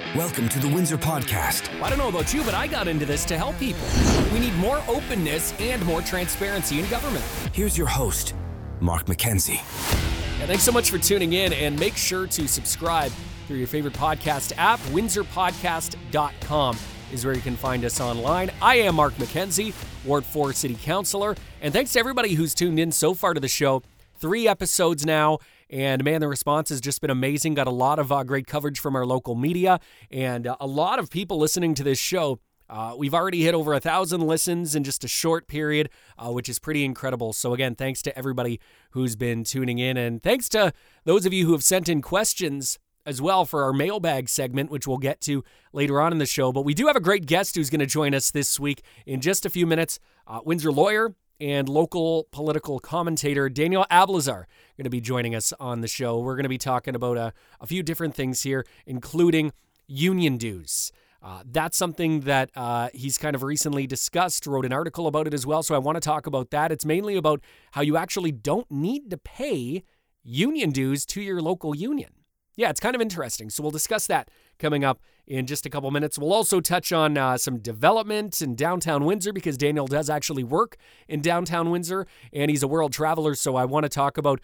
Welcome to the Windsor Podcast. I don't know about you, but I got into this to help people. We need more openness and more transparency in government. Here's your host, Mark McKenzie. Yeah, thanks so much for tuning in, and make sure to subscribe through your favorite podcast app. WindsorPodcast.com is where you can find us online. I am Mark McKenzie, Ward 4 City Councilor, and thanks to everybody who's tuned in so far to the show. 3 episodes now. And man, the response has just been amazing. Got a lot of great coverage from our local media and a lot of people listening to this show. We've already hit over 1,000 listens in just a short period, which is pretty incredible. So again, thanks to everybody who's been tuning in. And thanks to those of you who have sent in questions as well for our mailbag segment, which we'll get to later on in the show. But we do have a great guest who's going to join us this week in just a few minutes. Windsor lawyer and local political commentator Daniel Ablazar going to be joining us on the show. We're going to be talking about a few different things here, including union dues. That's something that he's kind of recently discussed, wrote an article about it as well, so I want to talk about that. It's mainly about how you actually don't need to pay union dues to your local union. Yeah, it's kind of interesting, so we'll discuss that coming up in just a couple minutes. We'll also touch on some development in downtown Windsor because Daniel does actually work in downtown Windsor and he's a world traveler. So I want to talk about,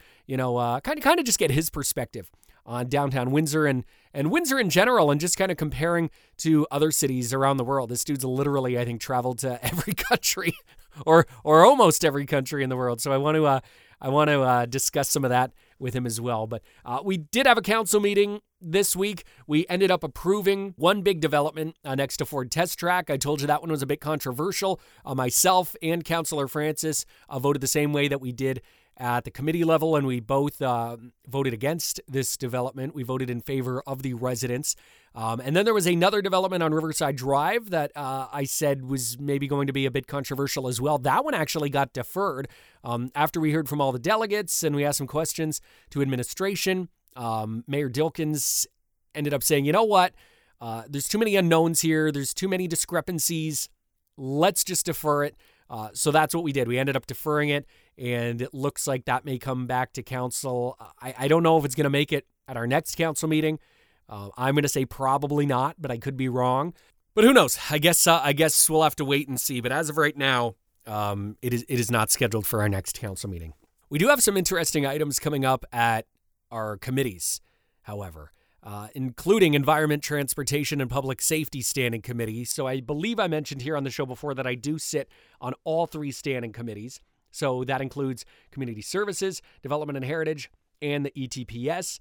kind of just get his perspective on downtown Windsor and Windsor in general and just kind of comparing to other cities around the world. This dude's literally, I think, traveled to every country or almost every country in the world. So I want to discuss some of that with him as well. But we did have a council meeting this week. We ended up approving one big development next to Ford Test Track. I told you that one was a bit controversial. Myself and Councillor Francis voted the same way that we did at the committee level, and we both voted against this development. We voted in favor of the residents. And then there was another development on Riverside Drive that I said was maybe going to be a bit controversial as well. That one actually got deferred after we heard from all the delegates and we asked some questions to administration. Mayor Dilkins ended up saying, you know what, there's too many unknowns here. There's too many discrepancies. Let's just defer it. So that's what we did. We ended up deferring it, and it looks like that may come back to council. I don't know if it's going to make it at our next council meeting. I'm going to say probably not, but I could be wrong. But who knows? I guess we'll have to wait and see. But as of right now, it is not scheduled for our next council meeting. We do have some interesting items coming up at our committees, however, including Environment, Transportation, and Public Safety Standing Committee. So I believe I mentioned here on the show before that I do sit on all 3 standing committees. So that includes Community Services, Development and Heritage, and the ETPS.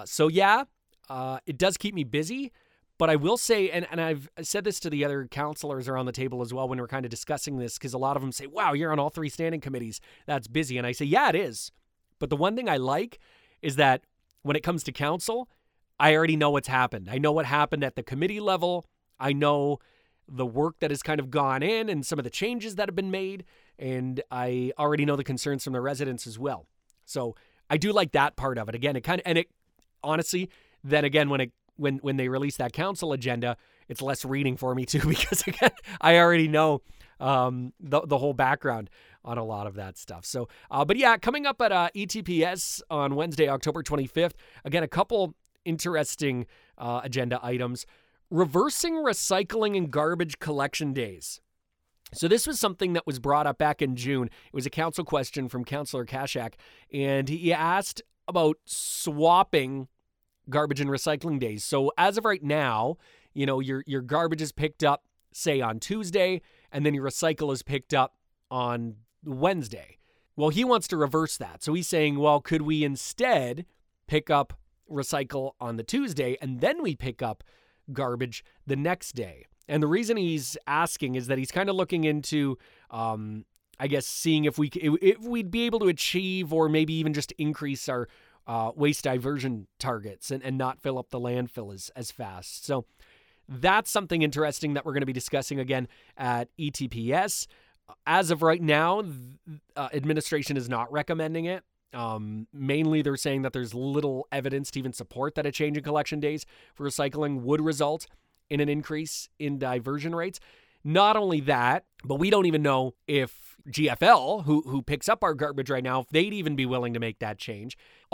It does keep me busy, but I will say, and I've said this to the other councilors around the table as well when we're kind of discussing this, because a lot of them say, wow, you're on all 3 standing committees. That's busy. And I say, yeah, it is. But the one thing I like is that when it comes to council, I already know what's happened. I know what happened at the committee level. I know the work that has kind of gone in and some of the changes that have been made. And I already know the concerns from the residents as well. So I do like that part of it. Again, honestly, then again, when they release that council agenda, it's less reading for me too, because again, I already know the whole background on a lot of that stuff. So, but yeah, coming up at ETPS on Wednesday, October 25th, again, a couple interesting agenda items. Reversing recycling and garbage collection days. So this was something that was brought up back in June. It was a council question from Councillor Kashak, and he asked about swapping garbage and recycling days. So as of right now, your garbage is picked up, say, on Tuesday, and then your recycle is picked up on Wednesday. Well, he wants to reverse that. So he's saying, well, could we instead pick up recycle on the Tuesday and then we pick up garbage the next day? And the reason he's asking is that he's kind of looking into, seeing if we'd be able to achieve or maybe even just increase our waste diversion targets and not fill up the landfill as fast. So that's something interesting that we're going to be discussing again at ETPS. As of right now, administration is not recommending it. Mainly, they're saying that there's little evidence to even support that a change in collection days for recycling would result in an increase in diversion rates. Not only that, but we don't even know if GFL, who picks up our garbage right now, if they'd even be willing to make that change.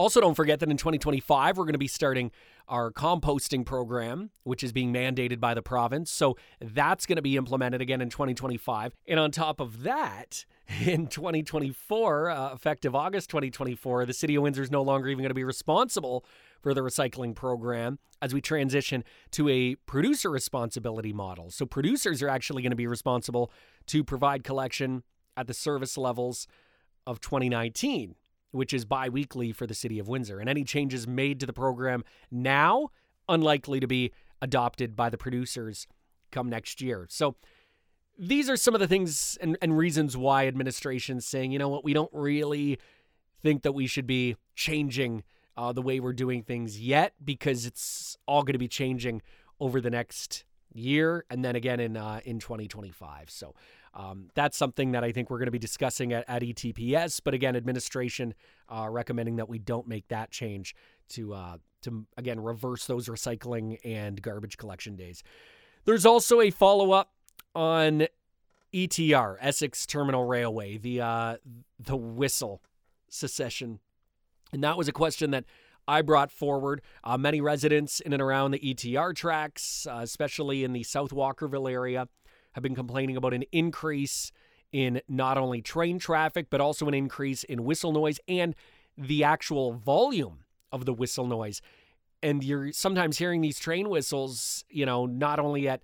Also, don't forget that in 2025, we're going to be starting our composting program, which is being mandated by the province. So that's going to be implemented again in 2025. And on top of that, in 2024, effective August 2024, the City of Windsor is no longer even going to be responsible for the recycling program as we transition to a producer responsibility model. So producers are actually going to be responsible to provide collection at the service levels of 2019, which is bi-weekly for the City of Windsor. And any changes made to the program now, unlikely to be adopted by the producers come next year. So these are some of the things and reasons why administration's saying, you know what, we don't really think that we should be changing the way we're doing things yet, because it's all going to be changing over the next year and then again in 2025. So that's something that I think we're going to be discussing at ETPS. But again, administration recommending that we don't make that change to again, reverse those recycling and garbage collection days. There's also a follow-up on ETR, Essex Terminal Railway, the Whistle secession. And that was a question that I brought forward. Many residents in and around the ETR tracks, especially in the South Walkerville area, have been complaining about an increase in not only train traffic, but also an increase in whistle noise and the actual volume of the whistle noise. And you're sometimes hearing these train whistles, you know, not only at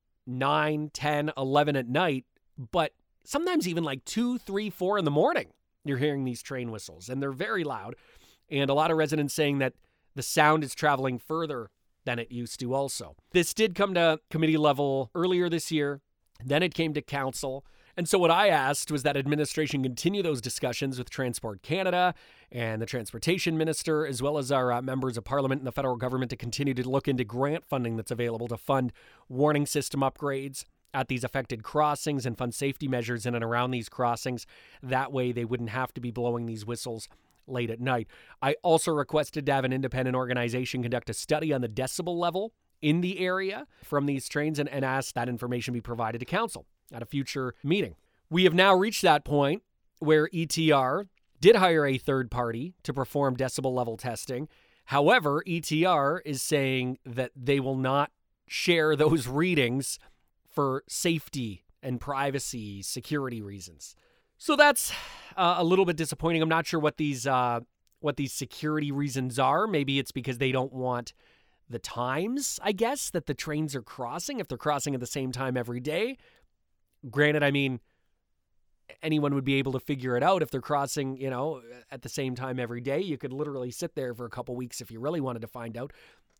9, 10, 11 at night, but sometimes even like 2, 3, 4 in the morning. You're hearing these train whistles, and they're very loud. And a lot of residents saying that the sound is traveling further than it used to also. This did come to committee level earlier this year. Then it came to council. And so what I asked was that administration continue those discussions with Transport Canada and the transportation minister, as well as our members of parliament and the federal government, to continue to look into grant funding that's available to fund warning system upgrades at these affected crossings and fund safety measures in and around these crossings. That way they wouldn't have to be blowing these whistles late at night. I also requested to have an independent organization conduct a study on the decibel level in the area from these trains and asked that information be provided to council at a future meeting. We have now reached that point where ETR did hire a third party to perform decibel level testing. However, ETR is saying that they will not share those readings for safety and privacy, security reasons. So that's a little bit disappointing. I'm not sure what these security reasons are. Maybe it's because they don't want the times, I guess, that the trains are crossing, if they're crossing at the same time every day. Granted, I mean, anyone would be able to figure it out if they're crossing, you know, at the same time every day. You could literally sit there for a couple weeks if you really wanted to find out.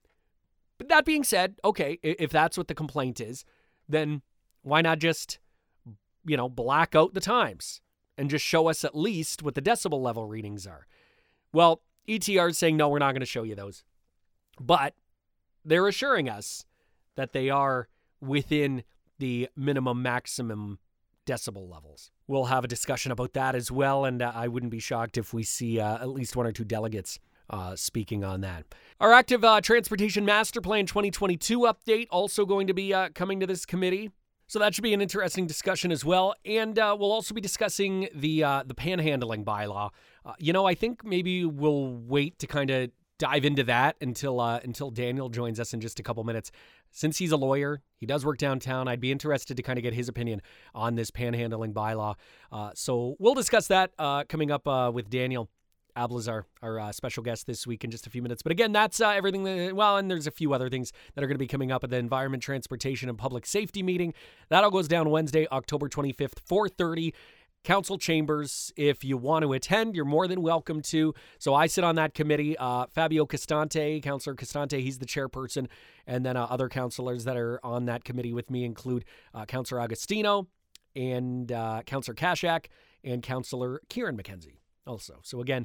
But that being said, okay, if that's what the complaint is, then why not just, you know, black out the times and just show us at least what the decibel level readings are? Well, ETR is saying, no, we're not going to show you those. But they're assuring us that they are within the minimum maximum decibel levels. We'll have a discussion about that as well, and I wouldn't be shocked if we see at least one or two delegates speaking on that. Our Active Transportation Master Plan 2022 update also going to be coming to this committee. So that should be an interesting discussion as well. And we'll also be discussing the panhandling bylaw. I think maybe we'll wait to kind of dive into that until Daniel joins us in just a couple minutes. Since he's a lawyer, he does work downtown, I'd be interested to kind of get his opinion on this panhandling bylaw. So we'll discuss that coming up with Daniel Ablazar, our special guest this week, in just a few minutes. But again, that's everything. And there's a few other things that are going to be coming up at the Environment, Transportation, and Public Safety meeting. That all goes down Wednesday, October 25th, 4:30. Council chambers. If you want to attend, you're more than welcome to. So I sit on that committee. Fabio Costante, Councillor Costante, he's the chairperson. And then other councillors that are on that committee with me include Councillor Agostino and Councillor Kashak and Councillor Kieran McKenzie also. So again,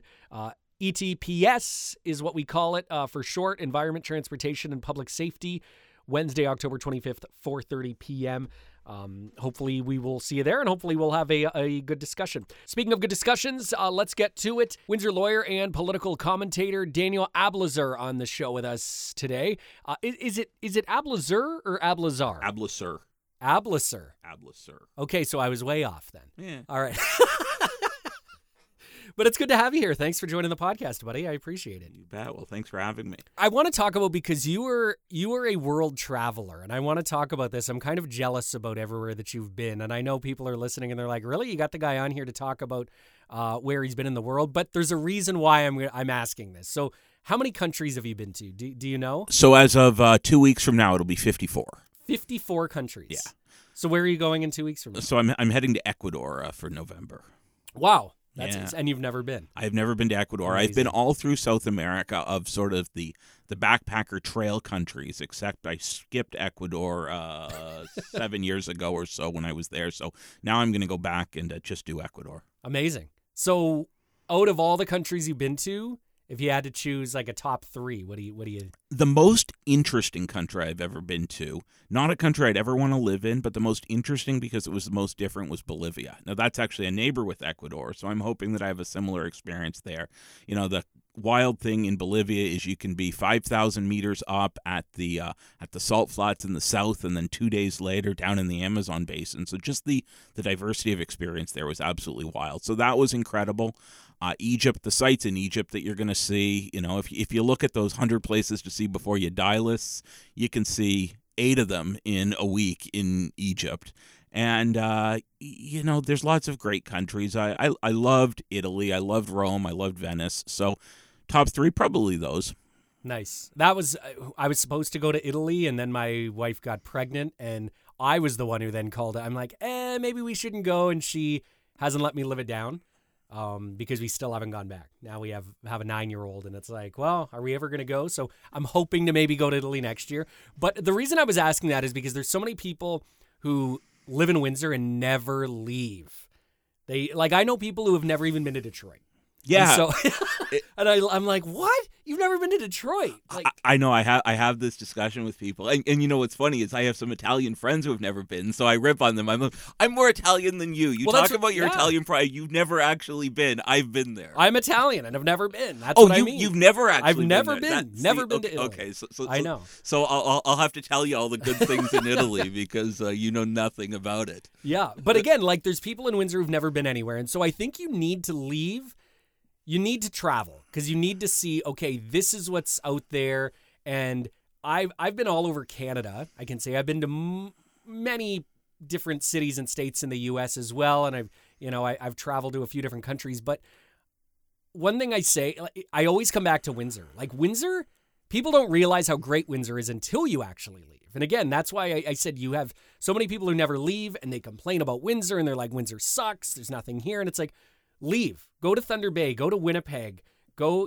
ETPS is what we call it for short, Environment, Transportation, and Public Safety, Wednesday, October 25th, 4:30 p.m. Hopefully we will see you there, and hopefully we'll have a good discussion. Speaking of good discussions, let's get to it. Windsor lawyer and political commentator Daniel Ablazar on the show with us today. Is it Ablazar or Ablazar? Ablazar. Ablazar. Ablazar. Okay, so I was way off then. Yeah. All right. But it's good to have you here. Thanks for joining the podcast, buddy. I appreciate it. You bet. Well, thanks for having me. I want to talk about, because you were a world traveler, and I want to talk about this. I'm kind of jealous about everywhere that you've been, and I know people are listening and they're like, really? You got the guy on here to talk about where he's been in the world? But there's a reason why I'm asking this. So how many countries have you been to? Do you know? So as of 2 weeks from now, it'll be 54. 54 countries. Yeah. So where are you going in 2 weeks from now? So I'm heading to Ecuador for November. Wow. And you've never been? I've never been to Ecuador. Amazing. I've been all through South America of sort of the backpacker trail countries, except I skipped Ecuador 7 years ago or so when I was there. So now I'm going to go back and just do Ecuador. Amazing. So out of all the countries you've been to, if you had to choose like a top three, what do you? The most interesting country I've ever been to, not a country I'd ever want to live in, but the most interesting because it was the most different, was Bolivia. Now, that's actually a neighbor with Ecuador, so I'm hoping that I have a similar experience there. You know, the wild thing in Bolivia is you can be 5,000 meters up at the salt flats in the south, and then 2 days later down in the Amazon basin. So just the diversity of experience there was absolutely wild. So that was incredible. Egypt, the sites in Egypt that you're going to see, you know, if you look at those 100 places to see before you die lists, you can see 8 of them in a week in Egypt. And, you know, there's lots of great countries. I loved Italy. I loved Rome. I loved Venice. So top 3, probably those. Nice. I was supposed to go to Italy, and then my wife got pregnant, and I was the one who then called it. I'm like, maybe we shouldn't go, and she hasn't let me live it down. Because we still haven't gone back. Now we have a 9-year-old, and it's like, well, are we ever going to go? So I'm hoping to maybe go to Italy next year. But the reason I was asking that is because there's so many people who live in Windsor and never leave. I know people who have never even been to Detroit. Yeah. And so, and I'm like, what? You've never been to Detroit? Like, I know. I have this discussion with people, and you know what's funny is I have some Italian friends who have never been, so I rip on them. I'm more Italian than you. You talk about your Italian pride. You've never actually been. I've been there. I'm Italian and I've never been. That's what I mean. You've never actually. I've never been. Never been to Italy. Okay, so I know. So I'll have to tell you all the good things in Italy because you know nothing about it. Yeah, but again, like there's people in Windsor who've never been anywhere, and so I think you need to leave. You need to travel because you need to see, okay, this is what's out there. And I've been all over Canada. I can say I've been to many different cities and states in the U.S. as well. And I've traveled to a few different countries. But one thing I say, I always come back to Windsor. Like Windsor, people don't realize how great Windsor is until you actually leave. And again, that's why I said you have so many people who never leave and they complain about Windsor and they're like, Windsor sucks. There's nothing here. And it's like, leave. Go to Thunder Bay. Go to Winnipeg. Go,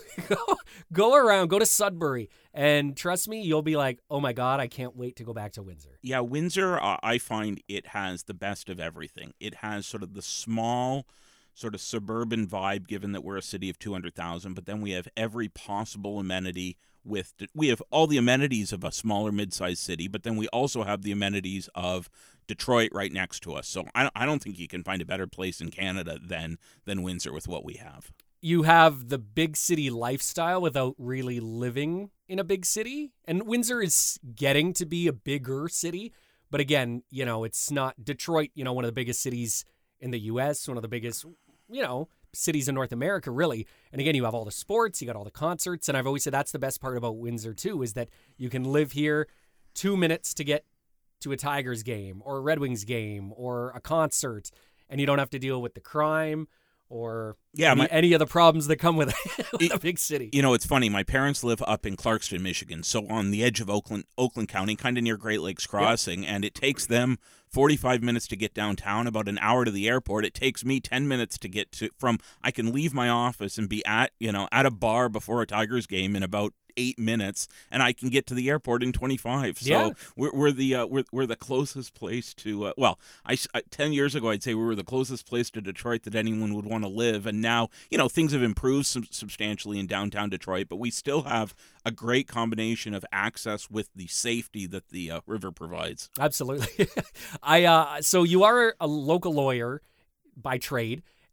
go around. Go to Sudbury. And trust me, you'll be like, oh my God, I can't wait to go back to Windsor. Yeah, Windsor, I find it has the best of everything. It has sort of the small, sort of suburban vibe, given that we're a city of 200,000, but then we have every possible amenity. We have all the amenities of a smaller mid-sized city, but then we also have the amenities of Detroit right next to us. So I don't think you can find a better place in Canada than Windsor with what we have. You have the big city lifestyle without really living in a big city. And Windsor is getting to be a bigger city. But again, it's not Detroit, one of the biggest cities in the U.S., one of the biggest, cities in North America, really. And again, you have all the sports, you got all the concerts. And I've always said that's the best part about Windsor, too, is that you can live here 2 minutes to get to a Tigers game or a Red Wings game or a concert, and you don't have to deal with the crime or any of the problems that come with a big city. It's funny. My parents live up in Clarkston, Michigan, so on the edge of Oakland County, kind of near Great Lakes Crossing, and it takes them 45 minutes to get downtown, about an hour to the airport. It takes me 10 minutes to get I can leave my office and be at a bar before a Tigers game in about 8 minutes, and I can get to the airport in 25. So we're the closest place to 10 years ago I'd say we were the closest place to Detroit that anyone would want to live, and now things have improved substantially in downtown Detroit, but we still have a great combination of access with the safety that the river provides. Absolutely. So you are a local lawyer by trade,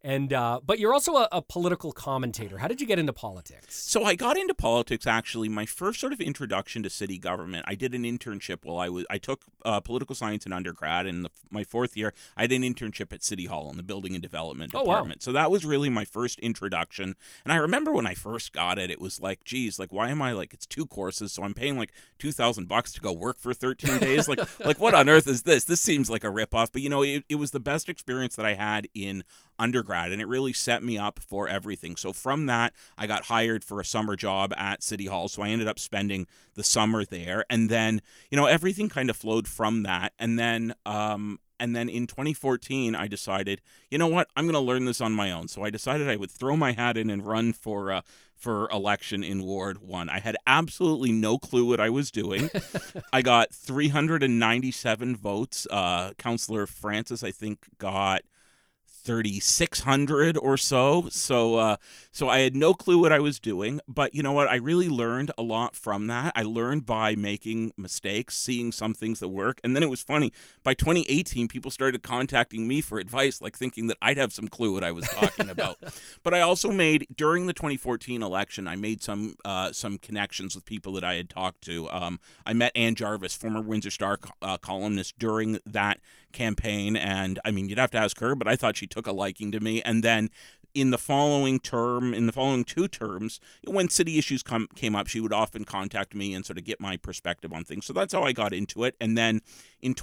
And but you're also a political commentator. How did you get into politics? So I got into politics, actually. My first sort of introduction to city government, I did an internship while I took political science in undergrad, and my fourth year, I did an internship at City Hall in the Building and Development Department. Wow. So that was really my first introduction. And I remember when I first got it, it was like, geez, like, why am I, like, it's 2 courses, so I'm paying like $2,000 to go work for 13 days? Like what on earth is this? This seems like a ripoff. But, it was the best experience that I had in undergrad, and it really set me up for everything. So from that, I got hired for a summer job at City Hall, so I ended up spending the summer there, and then everything kind of flowed from that. And then in 2014, I decided, you know what, I'm going to learn this on my own. So I decided I would throw my hat in and run for election in Ward 1. I had absolutely no clue what I was doing. I got 397 votes. Councillor Francis, I think, got 3,600 or so. So I had no clue what I was doing. But you know what? I really learned a lot from that. I learned by making mistakes, seeing some things that work. And then it was funny. By 2018, people started contacting me for advice, like thinking that I'd have some clue what I was talking about. But I also made, during the 2014 election, I made some connections with people that I had talked to. I met Ann Jarvis, former Windsor Star columnist, during that campaign, and I mean, you'd have to ask her, but I thought she took a liking to me. And then in the following 2 terms, when city issues came up, she would often contact me and sort of get my perspective on things. So that's how I got into it. And then in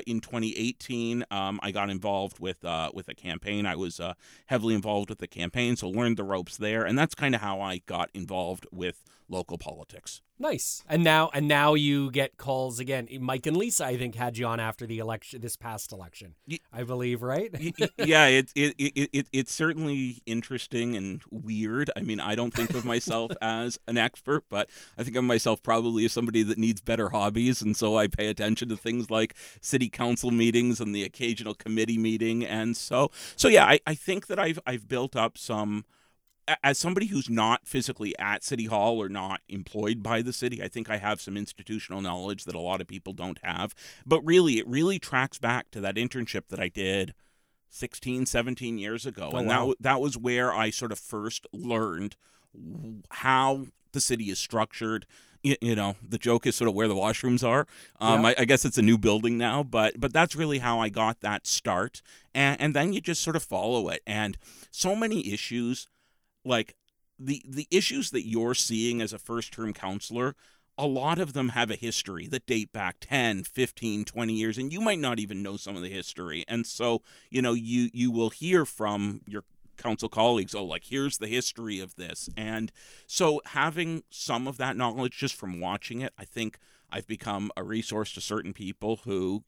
2018, I got involved with a campaign. I was heavily involved with the campaign, so learned the ropes there, and that's kind of how I got involved with local politics. Nice. And now you get calls again. Mike and Lisa, I think, had you on after the election, this past election, I believe, right? Yeah, it's certainly interesting and weird. I mean, I don't think of myself as an expert, but I think of myself probably as somebody that needs better hobbies, and so I pay attention to things like city council meetings and the occasional committee meeting, and so yeah, I think that I've built up some. As somebody who's not physically at City Hall or not employed by the city, I think I have some institutional knowledge that a lot of people don't have. But really, it really tracks back to that internship that I did 16, 17 years ago. Oh, and wow. that was where I sort of first learned how the city is structured. The joke is sort of where the washrooms are. Yeah. I guess it's a new building now, but that's really how I got that start. And then you just sort of follow it. And so many issues, like the issues that you're seeing as a first-term councillor, a lot of them have a history that date back 10, 15, 20 years, and you might not even know some of the history. And so, you will hear from your council colleagues, oh, like, here's the history of this. And so having some of that knowledge just from watching it, I think I've become a resource to certain people who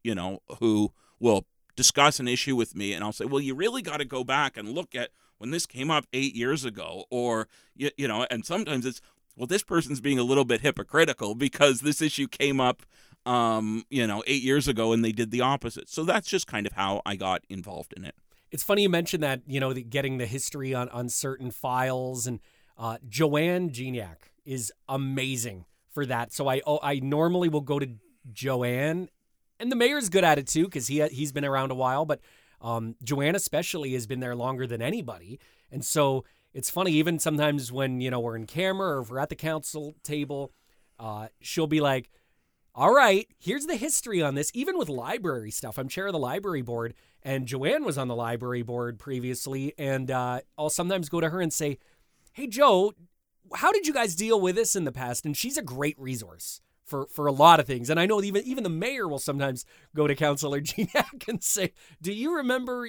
will discuss an issue with me, and I'll say, well, you really got to go back and look at when this came up 8 years ago, or, and sometimes it's, well, this person's being a little bit hypocritical because this issue came up, 8 years ago and they did the opposite. So that's just kind of how I got involved in it. It's funny you mentioned that, getting the history on certain files, and Joanne Gignac is amazing for that. So I normally will go to Joanne, and the mayor's good at it too, because he's been around a while, but Joanne especially has been there longer than anybody. And so it's funny, even sometimes when, we're in camera or if we're at the council table, she'll be like, all right, here's the history on this. Even with library stuff, I'm chair of the library board, and Joanne was on the library board previously. And I'll sometimes go to her and say, hey, Joe, how did you guys deal with this in the past? And she's a great resource for a lot of things. And I know even the mayor will sometimes go to Councillor Gignac and say, do you remember,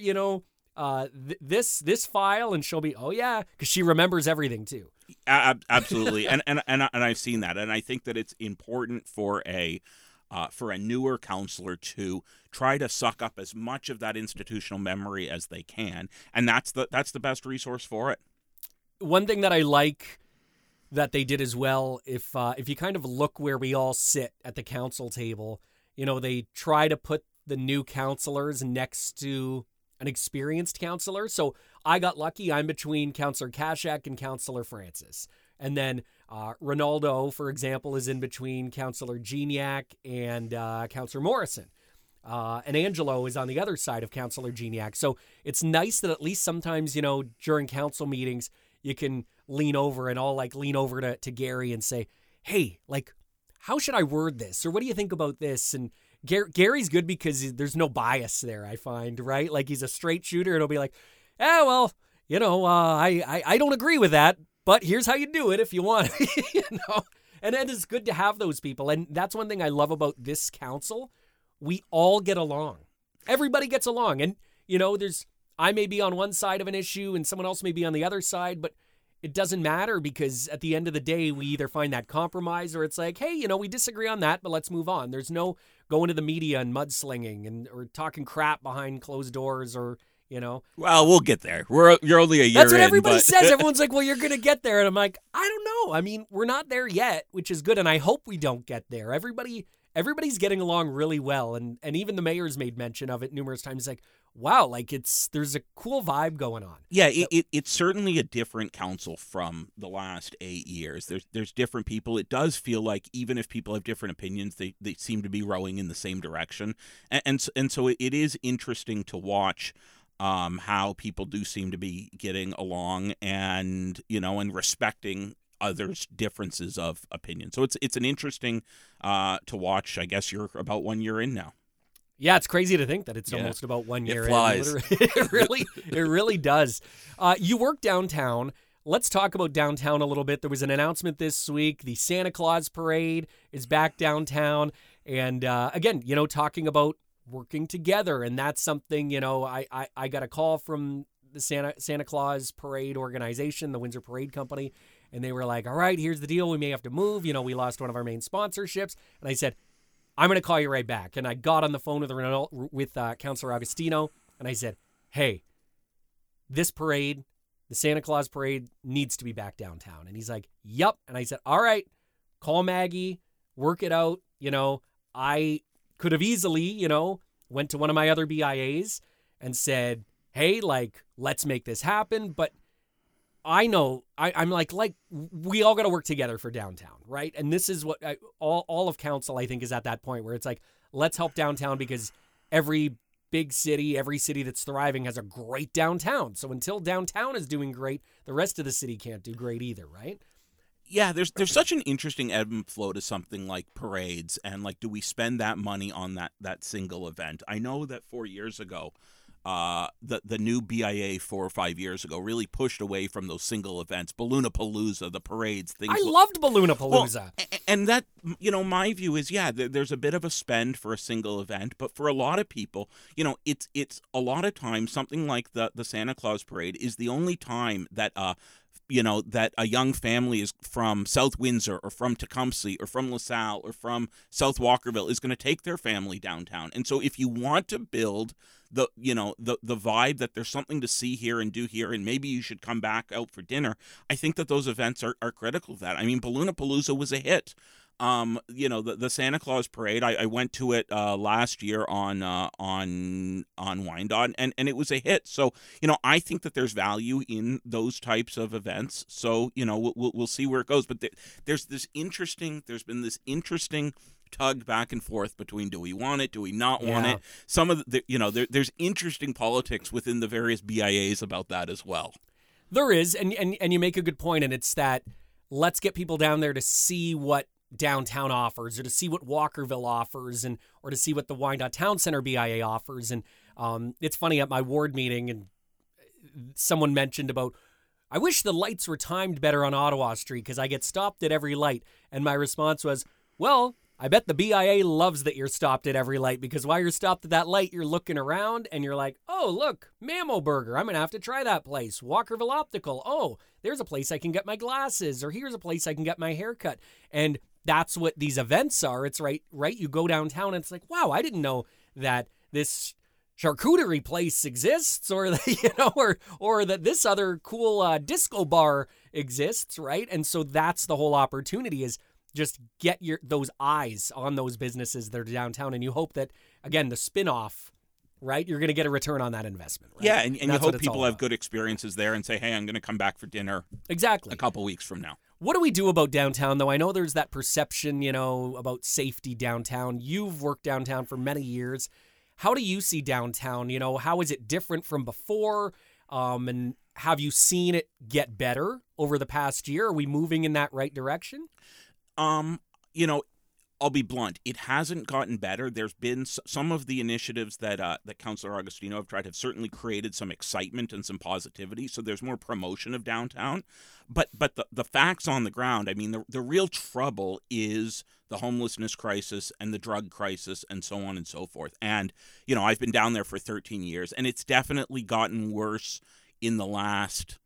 this file? And she'll be, oh yeah, because she remembers everything too. Absolutely. and I've seen that. And I think that it's important for a newer counselor to try to suck up as much of that institutional memory as they can. And that's the best resource for it. One thing that I like that they did as well, if you kind of look where we all sit at the council table, they try to put the new counselors next to an experienced counselor. So I got lucky. I'm between Councillor Kashak and Councillor Francis. And then Ronaldo, for example, is in between Councillor Gignac and Councillor Morrison. and Angelo is on the other side of Councillor Gignac. So it's nice that at least sometimes, during council meetings, you can lean over and lean over to Gary and say, hey, how should I word this? Or what do you think about this? And Gary's good because there's no bias there, I find, right? He's a straight shooter. It'll be like, I don't agree with that, but here's how you do it if you want, And it's good to have those people. And that's one thing I love about this council. We all get along. Everybody gets along. And, I may be on one side of an issue and someone else may be on the other side, but it doesn't matter because at the end of the day, we either find that compromise or it's like, hey, we disagree on that, but let's move on. There's no going to the media and mudslinging or talking crap behind closed doors or, Well, we'll get there. You're only a year in. That's what everybody says. Everyone's like, well, you're going to get there. And I'm like, I don't know. I mean, we're not there yet, which is good. And I hope we don't get there. Everybody's getting along really well. And even the mayor's made mention of it numerous times. Like, wow, there's a cool vibe going on. Yeah, it's certainly a different council from the last 8 years. There's different people. It does feel like even if people have different opinions, they seem to be rowing in the same direction. And so it is interesting to watch how people do seem to be getting along and, and respecting others' differences of opinion. So it's an interesting to watch. I guess you're about 1 year in now. Yeah, it's crazy to think that it's almost about 1 year in. It flies. It really does. You work downtown. Let's talk about downtown a little bit. There was an announcement this week. The Santa Claus Parade is back downtown. And again, talking about working together. And that's something, I got a call from the Santa Claus Parade organization, the Windsor Parade Company. And they were like, all right, here's the deal. We may have to move. We lost one of our main sponsorships. And I said, I'm going to call you right back. And I got on the phone with Councillor Agostino, and I said, hey, this parade, the Santa Claus Parade, needs to be back downtown. And he's like, yep. And I said, all right, call Maggie, work it out. I could have easily, went to one of my other BIAs and said, hey, let's make this happen. But I know I'm like we all got to work together for downtown, right? And this is what all of council, I think, is at that point where it's like, let's help downtown because every big city, every city that's thriving has a great downtown. So until downtown is doing great, the rest of the city can't do great either, right? Yeah, there's such an interesting ebb and flow to something like parades and do we spend that money on that single event? I know that 4 years ago, the new BIA 4 or 5 years ago really pushed away from those single events, Balloonapalooza, the parades, things. I loved Balloonapalooza. Well, and that, my view is, there's a bit of a spend for a single event, but for a lot of people, it's a lot of times something like the Santa Claus Parade is the only time that that a young family is from South Windsor or from Tecumseh or from LaSalle or from South Walkerville is going to take their family downtown. And so if you want to build the vibe that there's something to see here and do here, and maybe you should come back out for dinner, I think that those events are critical to that. I mean, Balloonapalooza was a hit. The Santa Claus Parade, I went to it last year on Wyandotte, and it was a hit. So, I think that there's value in those types of events. So, we'll see where it goes. But there's been this interesting tug back and forth between do we want it, do we not want it? Some of there's interesting politics within the various BIAs about that as well. There is, and you make a good point, and it's that let's get people down there to see what downtown offers or to see what Walkerville offers or to see what the Wyandotte Town Center BIA offers. And it's funny, at my ward meeting, and someone mentioned about, I wish the lights were timed better on Ottawa Street because I get stopped at every light. And my response was, well, I bet the BIA loves that you're stopped at every light because while you're stopped at that light, you're looking around and you're like, oh, look, Mammo Burger. I'm going to have to try that place. Walkerville Optical. Oh, there's a place I can get my glasses, or here's a place I can get my haircut. And that's what these events are. It's right. You go downtown and it's like, wow, I didn't know that this charcuterie place exists, or or that this other cool disco bar exists, right? And so that's the whole opportunity, is just get those eyes on those businesses that are downtown, and you hope that, again, the spin-off, right, you're going to get a return on that investment, right? Yeah, and you hope people have good experiences there and say, hey, I'm going to come back for dinner exactly a couple weeks from now. What do we do about downtown, though? I know there's that perception, about safety downtown. You've worked downtown for many years. How do you see downtown? How is it different from before? And have you seen it get better over the past year? Are we moving in that right direction? I'll be blunt. It hasn't gotten better. There's been some of the initiatives that Councillor Agostino have tried have certainly created some excitement and some positivity. So there's more promotion of downtown. But the facts on the ground, I mean, the real trouble is the homelessness crisis and the drug crisis and so on and so forth. And, I've been down there for 13 years, and it's definitely gotten worse in the last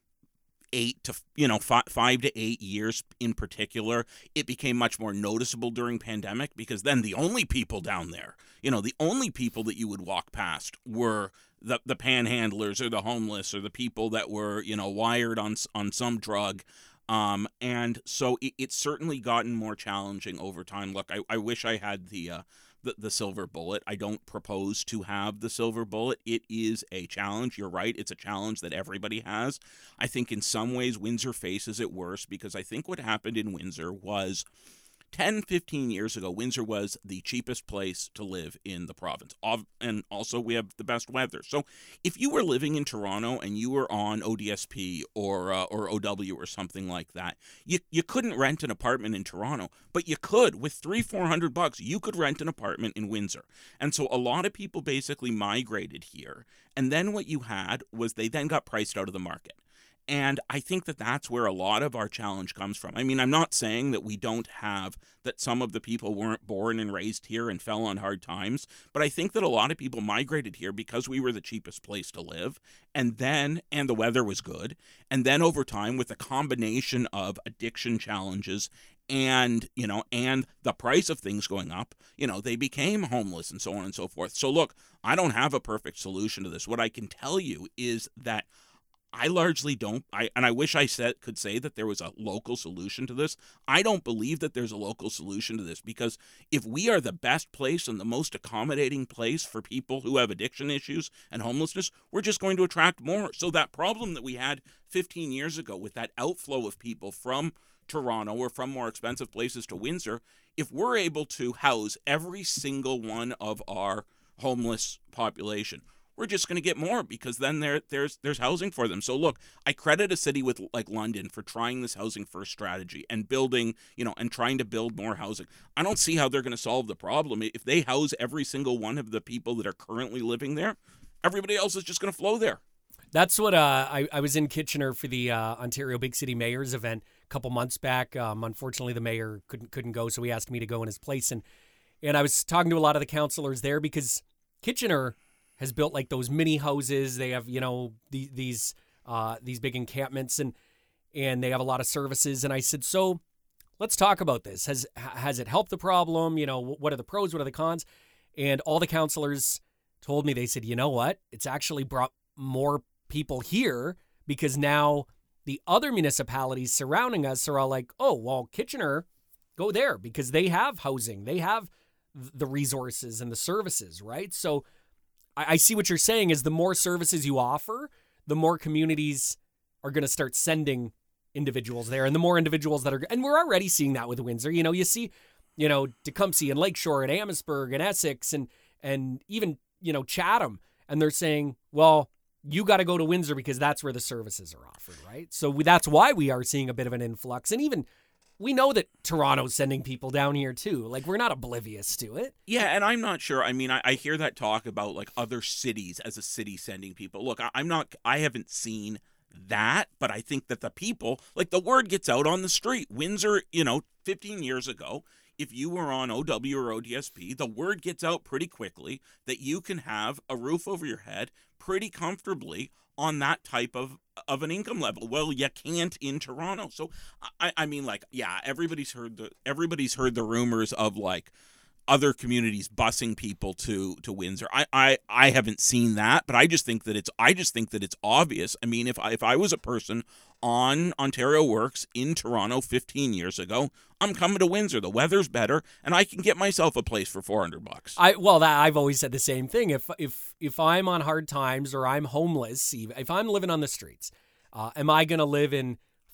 5 to 8 years in particular. It became much more noticeable during pandemic because then the only people down there, the only people that you would walk past were the panhandlers or the homeless or the people that were, wired on some drug. And so it's certainly gotten more challenging over time. Look, I wish I had the silver bullet. I don't propose to have the silver bullet. It is a challenge. You're right. It's a challenge that everybody has. I think in some ways Windsor faces it worse because I think what happened in Windsor was 10, 15 years ago, Windsor was the cheapest place to live in the province. And also, we have the best weather. So if you were living in Toronto and you were on ODSP or OW or something like that, you couldn't rent an apartment in Toronto, but you could. With $300-400, you could rent an apartment in Windsor. And so a lot of people basically migrated here. And then what you had was they then got priced out of the market. And I think that that's where a lot of our challenge comes from. I mean, I'm not saying that we don't have, that some of the people weren't born and raised here and fell on hard times, but I think that a lot of people migrated here because we were the cheapest place to live, and the weather was good. And then over time, with a combination of addiction challenges and the price of things going up, they became homeless and so on and so forth. So look, I don't have a perfect solution to this. What I can tell you is that I largely don't, and I wish I could say that there was a local solution to this. I don't believe that there's a local solution to this because if we are the best place and the most accommodating place for people who have addiction issues and homelessness, we're just going to attract more. So that problem that we had 15 years ago with that outflow of people from Toronto or from more expensive places to Windsor, if we're able to house every single one of our homeless population, we're just going to get more because then there's housing for them. So look, I credit a city like London for trying this housing first strategy and building, and trying to build more housing. I don't see how they're going to solve the problem. If they house every single one of the people that are currently living there, everybody else is just going to flow there. That's what I was in Kitchener for the Ontario Big City Mayor's event a couple months back. Unfortunately, the mayor couldn't go, so he asked me to go in his place. And I was talking to a lot of the councillors there because Kitchener has built like those mini houses. They have, these big encampments and they have a lot of services. And I said, so let's talk about this. Has it helped the problem? What are the pros? What are the cons? And all the councillors told me, they said, you know what? It's actually brought more people here because now the other municipalities surrounding us are all like, oh, well, Kitchener, go there because they have housing. They have the resources and the services, right? So I see what you're saying is the more services you offer, the more communities are going to start sending individuals there and the more individuals that are, and we're already seeing that with Windsor. You see, Tecumseh and Lakeshore and Amherstburg and Essex and even, Chatham. And they're saying, well, you got to go to Windsor because that's where the services are offered, right? So that's why we are seeing a bit of an influx. And even we know that Toronto's sending people down here too. Like, we're not oblivious to it. Yeah, and I'm not sure. I mean, I hear that talk about like other cities as a city sending people. Look, I haven't seen that, but I think that the people, like the word gets out on the street. Windsor, 15 years ago, if you were on OW or ODSP, the word gets out pretty quickly that you can have a roof over your head pretty comfortably on that type of an income level. Well, you can't in Toronto. So I mean, like, yeah, everybody's heard the rumors of like other communities busing people to Windsor. I haven't seen that, but I just think that it's obvious. I mean, if I was a person on Ontario Works in Toronto 15 years ago, I'm coming to Windsor. The weather's better, and I can get myself a place for $400. I've always said the same thing. If I'm on hard times or I'm homeless, if I'm living on the streets, am I going to live in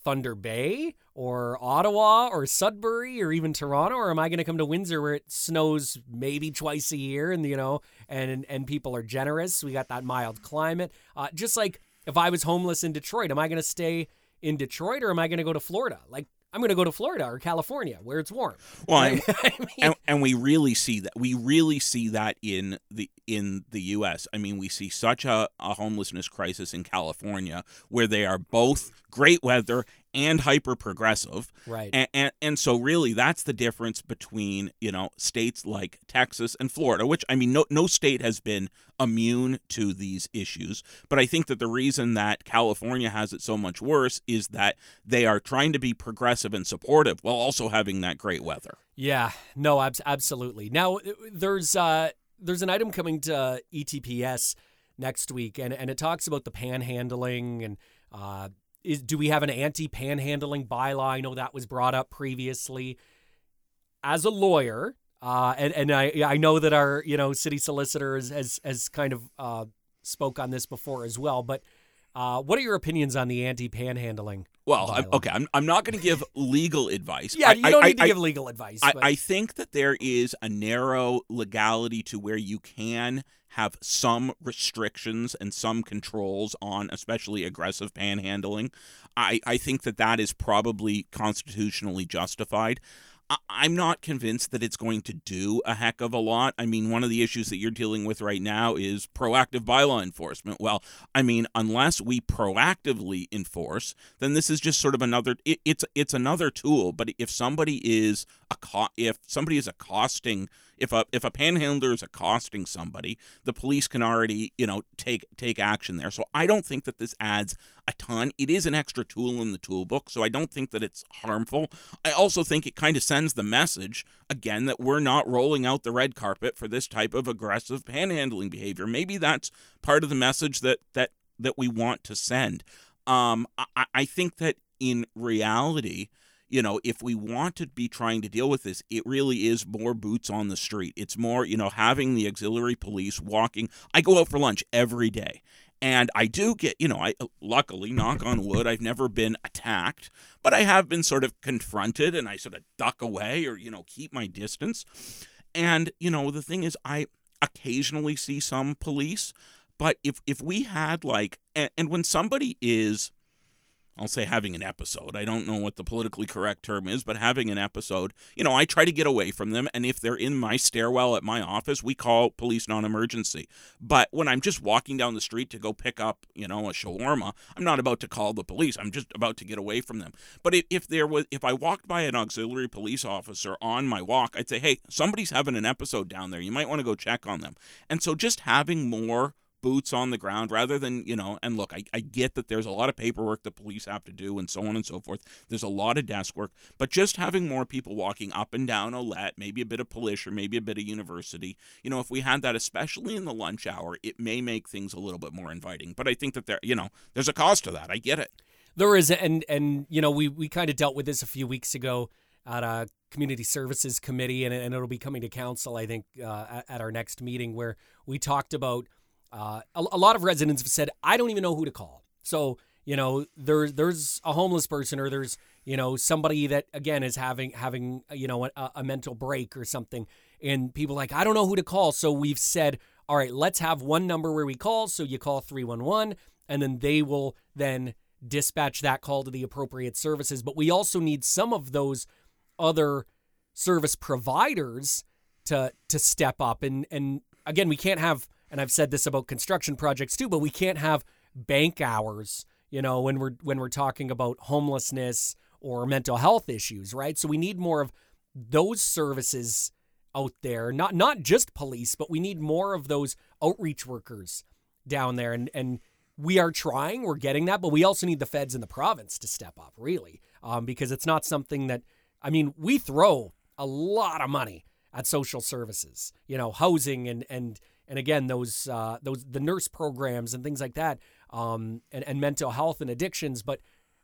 Thunder Bay or Ottawa or Sudbury or even Toronto, or am I going to come to Windsor where it snows maybe twice a year and, and people are generous. We got that mild climate. Just like if I was homeless in Detroit, am I going to stay in Detroit or am I going to go to Florida? Like, I'm going to go to Florida or California where it's warm. Well, and we really see that. We really see that in the U.S. I mean, we see such a homelessness crisis in California where they are both great weather and hyper progressive. Right. And so really that's the difference between, states like Texas and Florida, which, I mean, no state has been immune to these issues. But I think that the reason that California has it so much worse is that they are trying to be progressive and supportive while also having that great weather. Yeah, no, absolutely. Now, there's an item coming to ETPS next week, and it talks about the panhandling and do we have an anti-panhandling bylaw? I know that was brought up previously. As a lawyer, and I know that our city solicitor has kind of spoke on this before as well. But what are your opinions on the anti-panhandling? Well, I'm not going to give legal advice. Yeah, you don't need to give legal advice. I think that there is a narrow legality to where you can have some restrictions and some controls on especially aggressive panhandling. I think that is probably constitutionally justified. I'm not convinced that it's going to do a heck of a lot. I mean, one of the issues that you're dealing with right now is proactive bylaw enforcement. Well, I mean, unless we proactively enforce, then this is just sort of another. It's another tool. But if somebody is accosting. If a panhandler is accosting somebody, the police can already, take action there. So I don't think that this adds a ton. It is an extra tool in the toolbook, so I don't think that it's harmful. I also think it kind of sends the message, again, that we're not rolling out the red carpet for this type of aggressive panhandling behavior. Maybe that's part of the message that we want to send. I think that in reality, if we want to be trying to deal with this, it really is more boots on the street. It's more, having the auxiliary police walking. I go out for lunch every day, and I do get, I luckily, knock on wood, I've never been attacked, but I have been sort of confronted, and I sort of duck away or, keep my distance. And, the thing is, I occasionally see some police, but if we had and when somebody is, I'll say having an episode. I don't know what the politically correct term is, but having an episode, I try to get away from them. And if they're in my stairwell at my office, we call police non-emergency. But when I'm just walking down the street to go pick up, a shawarma, I'm not about to call the police. I'm just about to get away from them. But if I walked by an auxiliary police officer on my walk, I'd say, hey, somebody's having an episode down there. You might want to go check on them. And so just having more boots on the ground rather than, and look, I get that there's a lot of paperwork that police have to do and so on and so forth. There's a lot of desk work, but just having more people walking up and down Olette, maybe a bit of Polish or maybe a bit of University, if we had that, especially in the lunch hour, it may make things a little bit more inviting. But I think that there's a cost to that. I get it. There is, and we kind of dealt with this a few weeks ago at a community services committee, and it'll be coming to council, I think, at our next meeting, where we talked about a lot of residents have said, I don't even know who to call. So, there's a homeless person or there's, somebody that, again, is having a mental break or something. And people are like, I don't know who to call. So we've said, all right, let's have one number where we call. So you call 311 and then they will then dispatch that call to the appropriate services. But we also need some of those other service providers to step up. And again, we can't have, and I've said this about construction projects too, but we can't have bank hours, when we're talking about homelessness or mental health issues, right? So we need more of those services out there, not just police, but we need more of those outreach workers down there. And we are trying, we're getting that, but we also need the feds in the province to step up, really, because it's not something that, we throw a lot of money at social services, housing and again, those the nurse programs and things like that, and mental health and addictions. But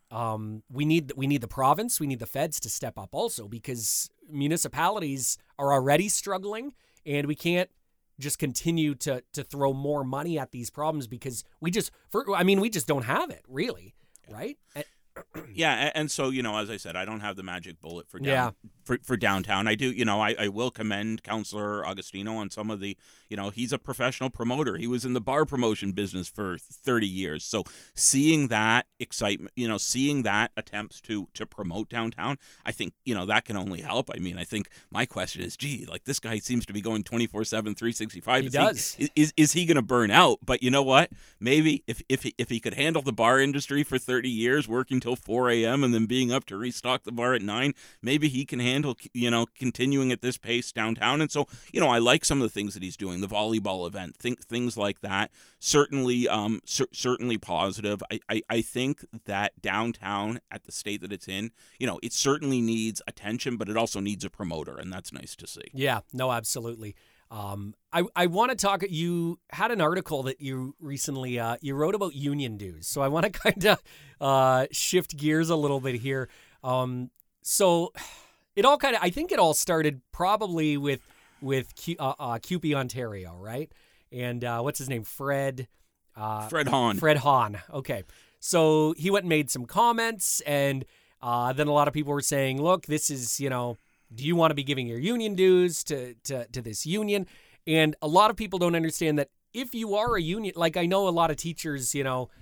we need the province, we need the feds to step up also, because municipalities are already struggling, and we can't just continue to throw more money at these problems because we just don't have it, really, right? Yeah, and so, as I said, I don't have the magic bullet for Yeah. for downtown. I do, I will commend Councillor Agostino on some of the, he's a professional promoter. He was in the bar promotion business for 30 years. So seeing that excitement, seeing that attempts to promote downtown, I think, that can only help. I mean, I think my question is, gee, like this guy seems to be going 24/7, 365. He does. Is he going to burn out? But you know what? Maybe if he could handle the bar industry for 30 years, working till 4 a.m. and then being up to restock the bar at 9, maybe he can handle, continuing at this pace downtown. And so, I like some of the things that he's doing, the volleyball event, things like that. Certainly, certainly positive. I think that downtown at the state that it's in, it certainly needs attention, but it also needs a promoter, and that's nice to see. Yeah, no, absolutely. I want to talk. You had an article that you recently you wrote about union dues, so I want to kind of shift gears a little bit here. So it all I think it all started probably with CUPE Ontario, right? And what's his name? Fred Hahn. Fred Hahn. Okay, so he went and made some comments, and then a lot of people were saying, "Look, this is do you want to be giving your union dues to this union?" And a lot of people don't understand that if you are a union, like I know a lot of teachers,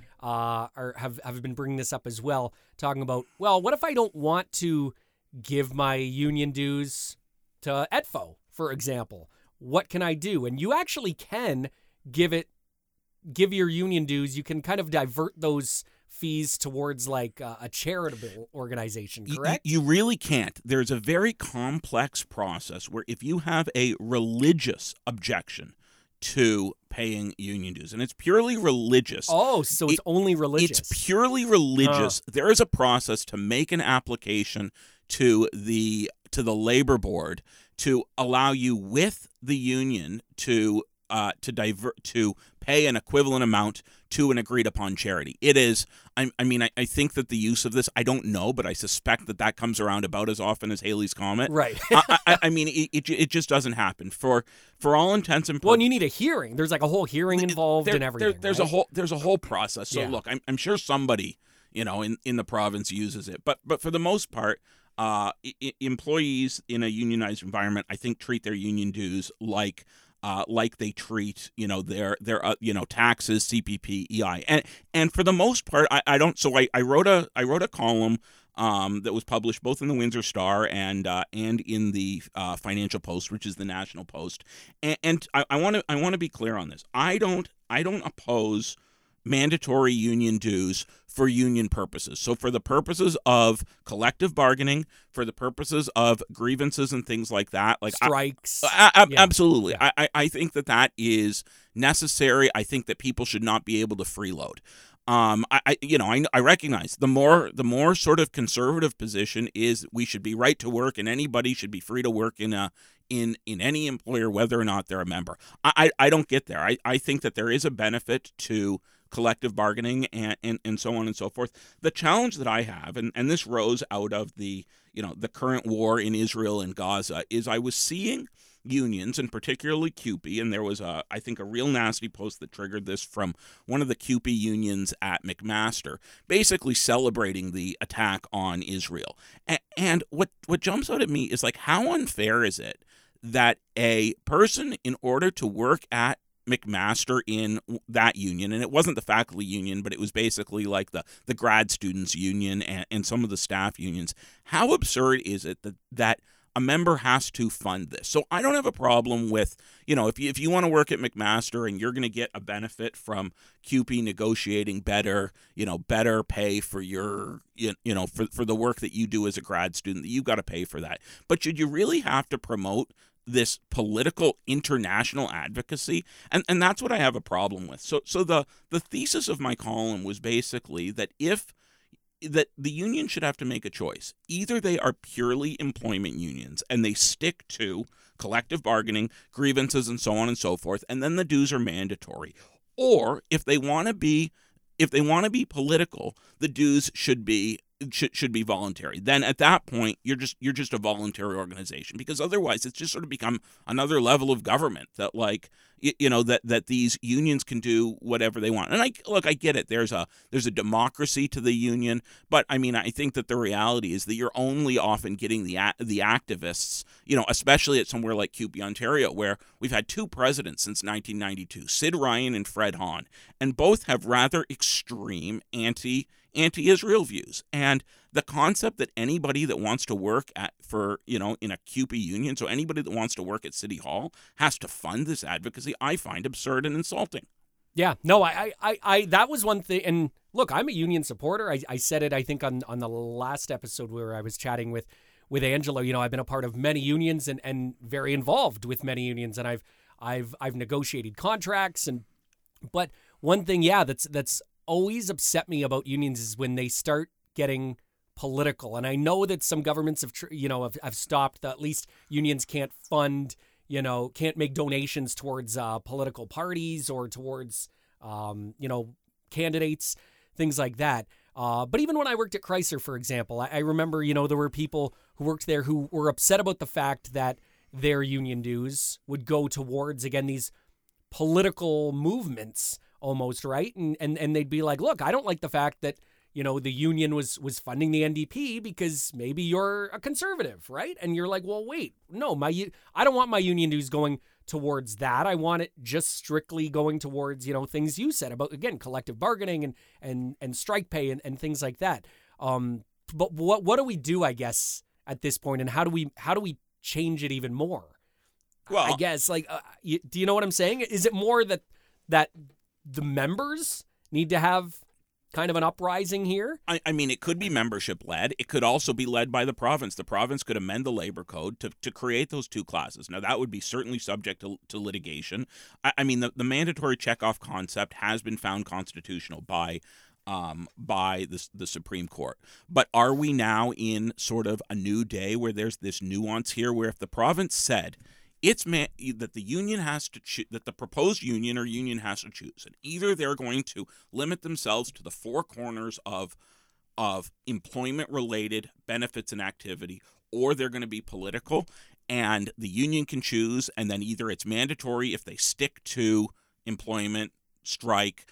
have been bringing this up as well, talking about, well, what if I don't want to give my union dues to ETFO, for example? What can I do? And you actually can give your union dues. You can kind of divert those fees towards like a charitable organization, correct? You really can't. There's a very complex process where if you have a religious objection to paying union dues, and it's purely religious. Oh, so it's only religious. It's purely religious. There is a process to make an application to the labor board to allow you with the union to pay an equivalent amount to an agreed upon charity. It is, I think that the use of this, I don't know, but I suspect that comes around about as often as Haley's Comet. Right. It just doesn't happen for all intents and purposes. Well, and you need a hearing. There's like a whole hearing involved and everything. There's right? a whole process. So look, I'm sure somebody, in the province uses it, but for the most part, employees in a unionized environment, I think, treat their union dues like they treat their taxes, CPP, EI, and for the most part, I don't. So I wrote a column that was published both in the Windsor Star and in the Financial Post, which is the National Post, and I want to be clear on this. I don't oppose mandatory union dues for union purposes. So for the purposes of collective bargaining, for the purposes of grievances and things like that, like strikes. Absolutely. Yeah. I think that is necessary. I think that people should not be able to freeload. I recognize the more sort of conservative position is we should be right to work and anybody should be free to work in any employer, whether or not they're a member. I don't get there. I think that there is a benefit to collective bargaining and so on and so forth. The challenge that I have, and this rose out of the current war in Israel and Gaza, is I was seeing unions, and particularly CUPE, and there was I think a real nasty post that triggered this from one of the CUPE unions at McMaster, basically celebrating the attack on Israel. And what jumps out at me is like, how unfair is it that a person, in order to work at McMaster in that union, and it wasn't the faculty union, but it was basically like the grad students union and some of the staff unions, how absurd is it that a member has to fund this? So I don't have a problem with, if you want to work at McMaster and you're going to get a benefit from CUPE negotiating better pay for your, for the work that you do as a grad student, that you've got to pay for that. But should you really have to promote this political international advocacy? And that's what I have a problem with. So the thesis of my column was basically that that the union should have to make a choice. Either they are purely employment unions and they stick to collective bargaining, grievances, and so on and so forth, and then the dues are mandatory. Or if they want to be political, the dues should be voluntary. Then at that point, you're just a voluntary organization, because otherwise it's just sort of become another level of government that, like, that these unions can do whatever they want. And I get it. There's a democracy to the union, but I mean, I think that the reality is that you're only often getting the activists, especially at somewhere like CUPE, Ontario, where we've had two presidents since 1992, Sid Ryan and Fred Hahn, and both have rather extreme anti-Israel views. And the concept that anybody that wants to work in a CUPE union, so anybody that wants to work at City Hall, has to fund this advocacy, I find absurd and insulting. Yeah, no, I that was one thing. And look, I'm a union supporter. I said it, I think, on the last episode where I was chatting with Angela. I've been a part of many unions and very involved with many unions, and I've negotiated contracts. But one thing, that's always upset me about unions is when they start getting political. And I know that some governments have stopped that. At least unions can't fund, can't make donations towards political parties or towards, candidates, things like that. But even when I worked at Chrysler, for example, I remember, there were people who worked there who were upset about the fact that their union dues would go towards, again, these political movements almost, right? And they'd be like, look, I don't like the fact that, the union was funding the NDP because maybe you're a conservative, right? And you're like, well, wait, no, I don't want my union dues going towards that. I want it just strictly going towards, things you said about, again, collective bargaining and strike pay and things like that. But what do we do, I guess, at this point, and how do we change it even more? Well, I guess, do you know what I'm saying? Is it more that the members need to have kind of an uprising here? I mean, it could be membership-led. It could also be led by the province. The province could amend the labor code to create those two classes. Now, that would be certainly subject to litigation. I mean, the mandatory checkoff concept has been found constitutional by the Supreme Court. But are we now in sort of a new day where there's this nuance here where if the province said that the union has to that the proposed union or union has to choose, and either they're going to limit themselves to the four corners of employment-related benefits and activity, or they're going to be political, and the union can choose, and then either it's mandatory if they stick to employment, strike,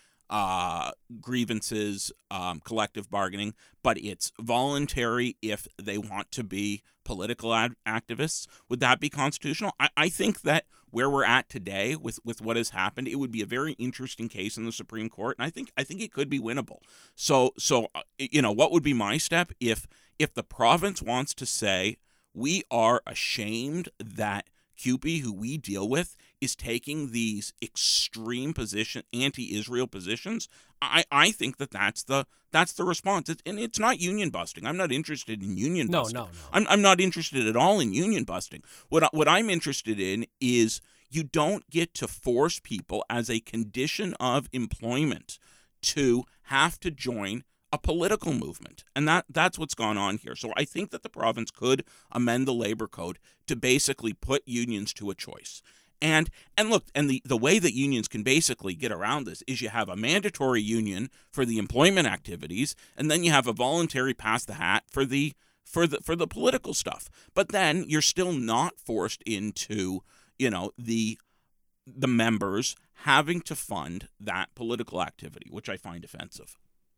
grievances, collective bargaining, but it's voluntary if they want to be political activists. Would that be constitutional? I think that where we're at today with what has happened, it would be a very interesting case in the Supreme Court, and I think it could be winnable. So what would be my step if the province wants to say we are ashamed that CUPE, who we deal with, is taking these extreme anti-Israel positions? I think that's the response. And it's not union busting. I'm not interested in union busting. No. I'm not interested at all in union busting. What I'm interested in is you don't get to force people as a condition of employment to have to join a political movement. And that's what's gone on here. So I think that the province could amend the labor code to basically put unions to a choice. And look, and the way that unions can basically get around this is you have a mandatory union for the employment activities, and then you have a voluntary pass the hat for the political stuff. But then you're still not forced into, the members having to fund that political activity, which I find offensive.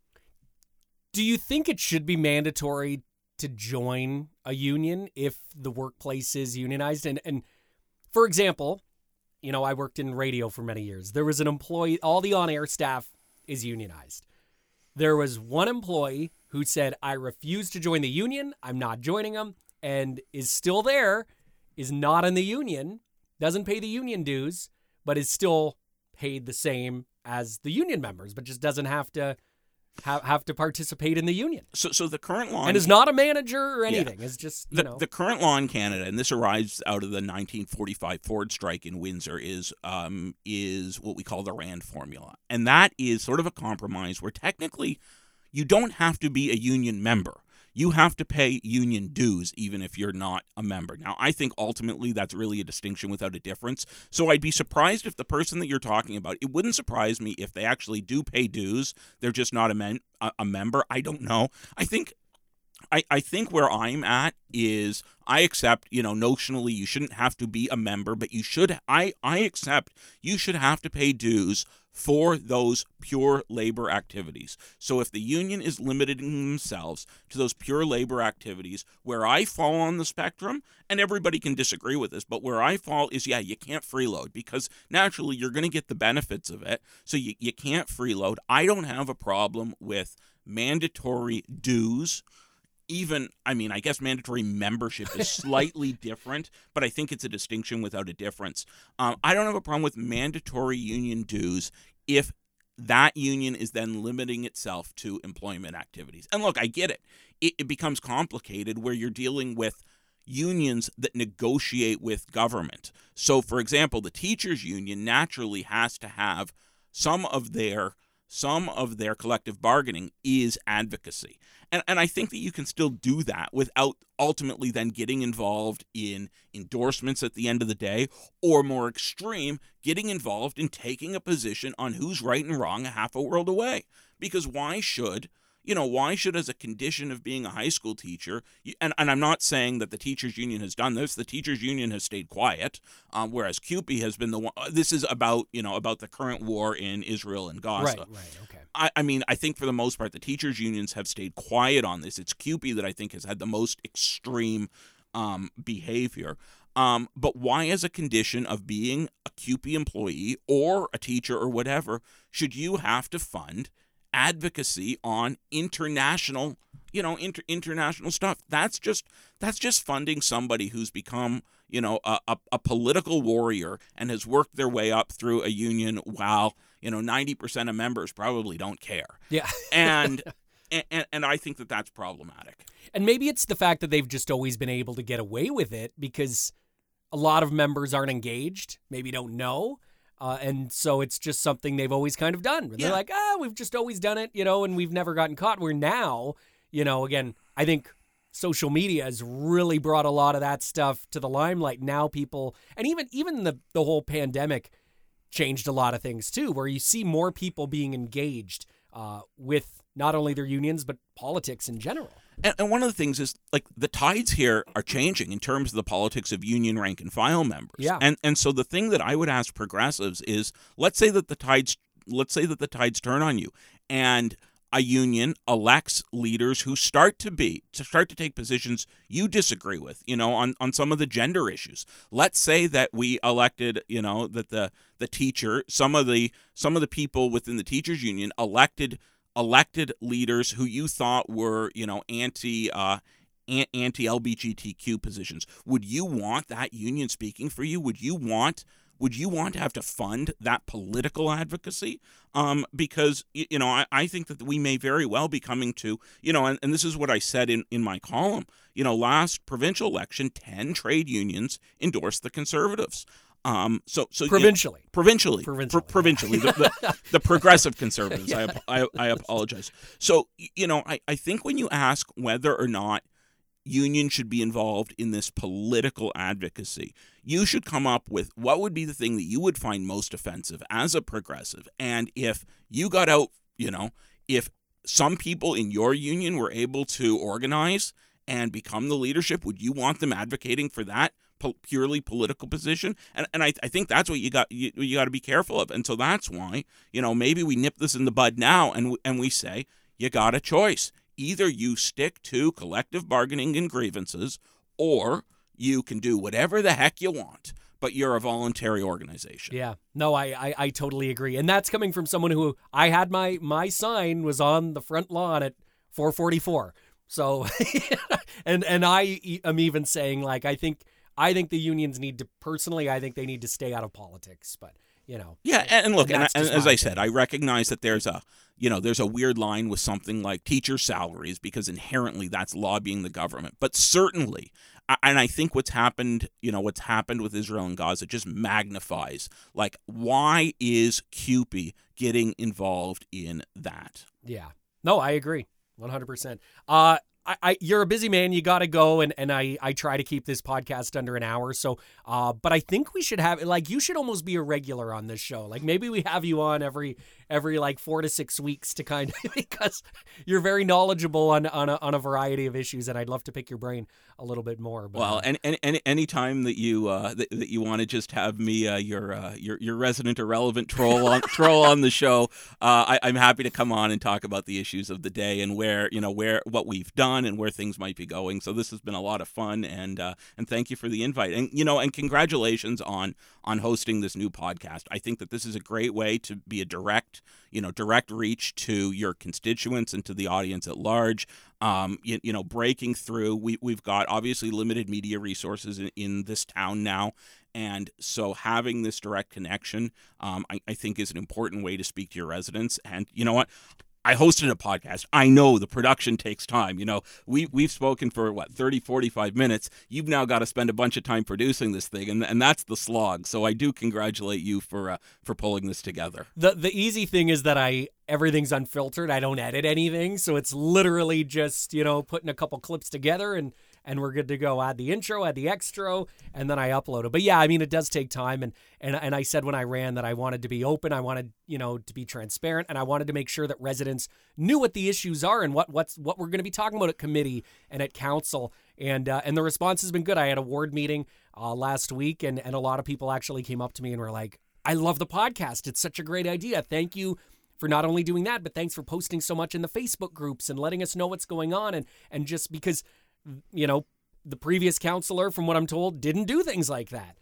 Do you think it should be mandatory to join a union if the workplace is unionized? And for example, I worked in radio for many years. There was an employee, all the on-air staff is unionized. There was one employee who said, I refuse to join the union. I'm not joining them, and is still there, is not in the union, doesn't pay the union dues, but is still paid the same as the union members, but just doesn't have to participate in the union. So the current law... And is not a manager or anything. Yeah. It's just, The current law in Canada, and this arrives out of the 1945 Ford strike in Windsor, is what we call the Rand formula. And that is sort of a compromise where technically you don't have to be a union member. You have to pay union dues even if you're not a member. Now, I think ultimately that's really a distinction without a difference. So I'd be surprised if the person that you're talking about, it wouldn't surprise me if they actually do pay dues. They're just not a member. I don't know. I think I think where I'm at is I accept, notionally you shouldn't have to be a member, but you should, I accept you should have to pay dues for those pure labor activities. So if the union is limiting themselves to those pure labor activities, where I fall on the spectrum, and everybody can disagree with this, but where I fall is, you can't freeload because naturally you're going to get the benefits of it. So you can't freeload. I don't have a problem with mandatory dues. I guess mandatory membership is slightly different, but I think it's a distinction without a difference. I don't have a problem with mandatory union dues if that union is then limiting itself to employment activities. And look, I get it. It becomes complicated where you're dealing with unions that negotiate with government. So, for example, the teachers union naturally has to have some of their collective bargaining is advocacy. And I think that you can still do that without ultimately then getting involved in endorsements at the end of the day, or more extreme, getting involved in taking a position on who's right and wrong a half a world away. Because why should, as a condition of being a high school teacher, and I'm not saying that the teachers union has done this, the teachers union has stayed quiet, whereas CUPE has been the one, this is about the current war in Israel and Gaza. Right, okay. I think for the most part, the teachers unions have stayed quiet on this. It's CUPE that I think has had the most extreme behavior. But why, as a condition of being a CUPE employee or a teacher or whatever, should you have to fund advocacy on international stuff? That's just funding somebody who's become a political warrior and has worked their way up through a union while 90% of members probably don't care. Yeah. and I think that that's problematic. And maybe it's the fact that they've just always been able to get away with it because a lot of members aren't engaged, maybe don't know. And so it's just something they've always kind of done. They're like, we've just always done it, and we've never gotten caught. Where now, again, I think social media has really brought a lot of that stuff to the limelight. Now people, and even the whole pandemic changed a lot of things too, where you see more people being engaged with not only their unions, but politics in general. And one of the things is, like, the tides here are changing in terms of the politics of union rank and file members. Yeah. And so the thing that I would ask progressives is, let's say that the tides turn on you, and a union elects leaders who start to take positions you disagree with, on some of the gender issues. Let's say that we elected, that the teacher, some of the people within the teachers union elected leaders who you thought were, anti-LGBTQ positions. Would you want that union speaking for you? Would you want to have to fund that political advocacy? Because, I think that we may very well be coming to, and this is what I said in my column, last provincial election, 10 trade unions endorsed the Conservatives. So Provincially. Provincially. Provincially. The progressive Conservatives. Yeah. I apologize. So, I think when you ask whether or not unions should be involved in this political advocacy, you should come up with what would be the thing that you would find most offensive as a progressive. And if you got out, if some people in your union were able to organize and become the leadership, would you want them advocating for that purely political position? And I think that's what you got to be careful of. And so that's why, maybe we nip this in the bud now and we say, you got a choice. Either you stick to collective bargaining and grievances, or you can do whatever the heck you want, but you're a voluntary organization. Yeah. No, I totally agree. And that's coming from someone who, I had my sign was on the front lawn at 444. So, and I am even saying, like, I think the unions need to, personally, I think they need to stay out of politics, but Yeah, and look, and as I said, opinion. I recognize that there's a weird line with something like teacher salaries, because inherently that's lobbying the government. But certainly, and I think what's happened with Israel and Gaza just magnifies, like, why is CUPE getting involved in that? Yeah. No, I agree. 100%. you're a busy man. You got to go, and I try to keep this podcast under an hour. So, but I think we should have, like, you should almost be a regular on this show. Like, maybe we have you on every like 4 to 6 weeks to kind of, because you're very knowledgeable on a variety of issues, and I'd love to pick your brain a little bit more. But, well, any time that you that you want to just have me your resident irrelevant troll on the show, I'm happy to come on and talk about the issues of the day and where what we've done and where things might be going. So this has been a lot of fun, and thank you for the invite, and congratulations on hosting this new podcast. I think that this is a great way to be a direct reach to your constituents and to the audience at large. Breaking through. We've got obviously limited media resources in this town now. And so having this direct connection, I think is an important way to speak to your residents. And you know what? I hosted a podcast. I know the production takes time. We've spoken for 30, 45 minutes. You've now got to spend a bunch of time producing this thing, and that's the slog. So I do congratulate you for pulling this together. The easy thing is that everything's unfiltered. I don't edit anything, so it's literally just putting a couple clips together and we're good to go. Add the intro, add the extra, and then I upload it. But yeah, I mean, it does take time. And I said when I ran that I wanted to be open. I wanted, to be transparent, and I wanted to make sure that residents knew what the issues are and what we're going to be talking about at committee and at council. And the response has been good. I had a ward meeting last week, and a lot of people actually came up to me and were like, I love the podcast. It's such a great idea. Thank you for not only doing that, but thanks for posting so much in the Facebook groups and letting us know what's going on. And just because, the previous counselor, from what I'm told, didn't do things like that.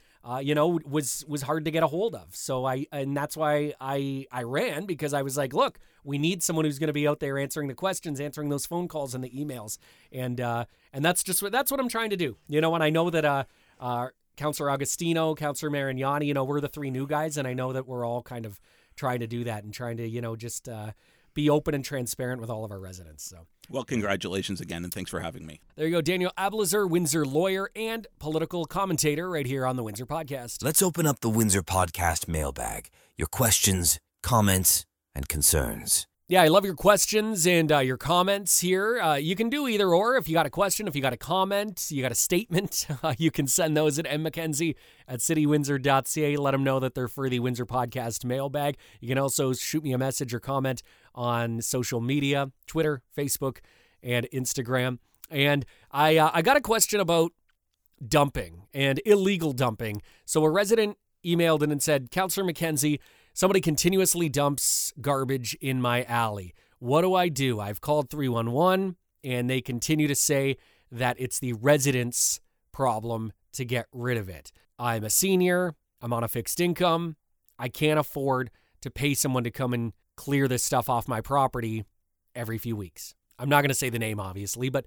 Was hard to get a hold of. So and that's why I ran, because I was like, look, we need someone who's going to be out there answering the questions, answering those phone calls and the emails. And that's what I'm trying to do. And I know that Councillor Agostino, Councillor Marignani, we're the three new guys, and I know that we're all kind of trying to do that and trying to, just be open and transparent with all of our residents. So, well, congratulations again, and thanks for having me. There you go. Daniel Ablazar, Windsor lawyer and political commentator, right here on the Windsor Podcast. Let's open up the Windsor Podcast mailbag. Your questions, comments, and concerns. Yeah, I love your questions and your comments here. You can do either or. If you got a question, if you got a comment, you got a statement, you can send those at mmckenzie@citywindsor.ca. Let them know that they're for the Windsor Podcast mailbag. You can also shoot me a message or comment on social media, Twitter, Facebook, and Instagram. And I got a question about dumping and illegal dumping. So a resident emailed in and said, Councillor Mackenzie, somebody continuously dumps garbage in my alley. What do I do? I've called 311, and they continue to say that it's the residents' problem to get rid of it. I'm a senior. I'm on a fixed income. I can't afford to pay someone to come and clear this stuff off my property every few weeks. I'm not going to say the name, obviously, but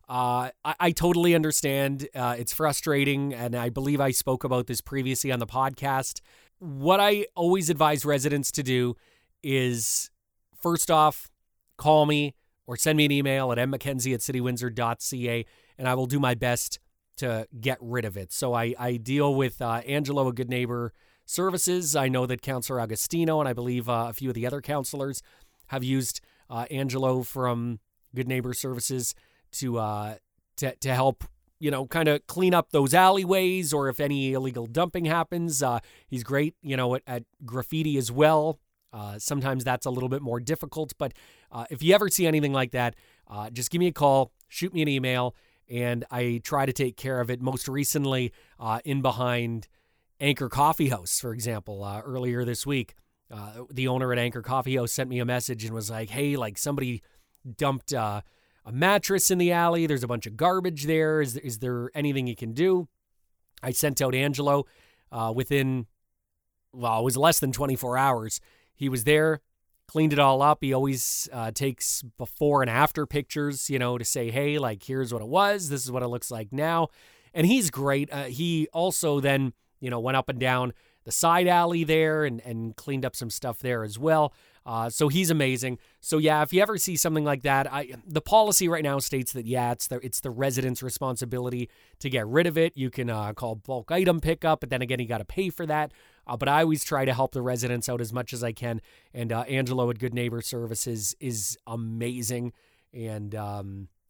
I totally understand. It's frustrating, and I believe I spoke about this previously on the podcast. What I always advise residents to do is, first off, call me or send me an email at mmckenzie@citywindsor.ca, and I will do my best to get rid of it. So I deal with Angelo at Good Neighbor Services. I know that Councillor Agostino and I believe a few of the other councillors have used Angelo from Good Neighbor Services to help, kind of clean up those alleyways, or if any illegal dumping happens. He's great, at graffiti as well. Sometimes that's a little bit more difficult, but if you ever see anything like that, just give me a call, shoot me an email, and I try to take care of it. Most recently, in behind Anchor Coffee House, for example, earlier this week, the owner at Anchor Coffee House sent me a message and was like, hey, somebody dumped a mattress in the alley. There's a bunch of garbage there. Is there anything you can do? I sent out Angelo within, it was less than 24 hours. He was there, cleaned it all up. He always takes before and after pictures, to say, hey, here's what it was. This is what it looks like now. And he's great. He also then, went up and down the side alley there and cleaned up some stuff there as well. So he's amazing. So yeah, if you ever see something like that, the policy right now states that, it's the resident's responsibility to get rid of it. You can call bulk item pickup, but then again, you got to pay for that. But I always try to help the residents out as much as I can. And Angelo at Good Neighbor Services is amazing. And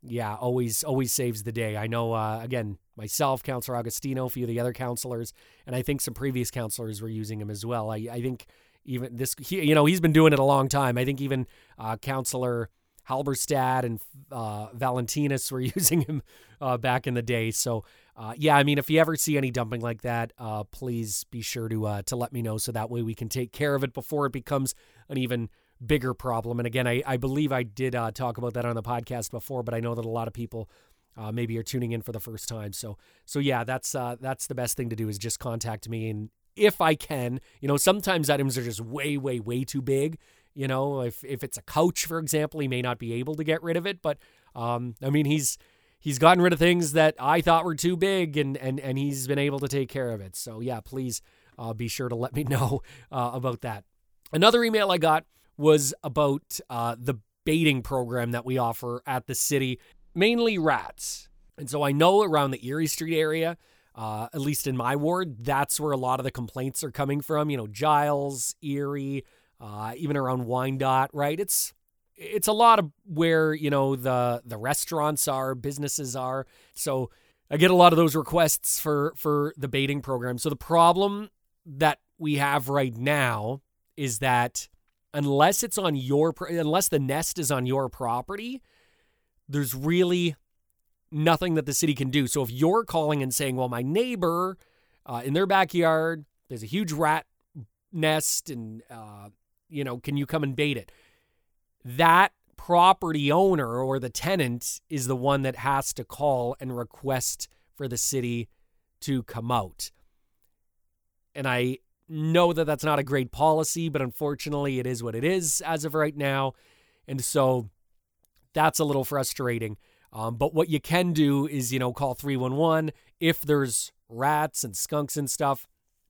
yeah, always saves the day. I know, again, myself, Councillor Agostino, a few of the other councillors, and I think some previous councillors were using him as well. I think even he's been doing it a long time. I think even Councillor Halberstad and Valentinus were using him back in the day. So, yeah, I mean, if you ever see any dumping like that, please be sure to let me know so that way we can take care of it before it becomes an even bigger problem. And again, I believe I did talk about that on the podcast before, but I know that a lot of people maybe are tuning in for the first time. So yeah, that's the best thing to do is just contact me. And if I can, sometimes items are just way, way, way too big. If it's a couch, for example, he may not be able to get rid of it. But I mean, he's gotten rid of things that I thought were too big, and he's been able to take care of it. So yeah, please be sure to let me know about that. Another email I got was about the baiting program that we offer at the city, mainly rats. And so I know around the Erie Street area, at least in my ward, that's where a lot of the complaints are coming from. Giles, Erie, even around Wyandotte, right? It's a lot of where, the restaurants are, businesses are. So I get a lot of those requests for the baiting program. So the problem that we have right now is that unless the nest is on your property, there's really nothing that the city can do. So if you're calling and saying, well, my neighbor in their backyard, there's a huge rat nest and, can you come and bait it? That property owner or the tenant is the one that has to call and request for the city to come out. And I know that that's not a great policy, but unfortunately it is what it is as of right now. And so that's a little frustrating. But what you can do is, call 311 if there's rats and skunks and stuff.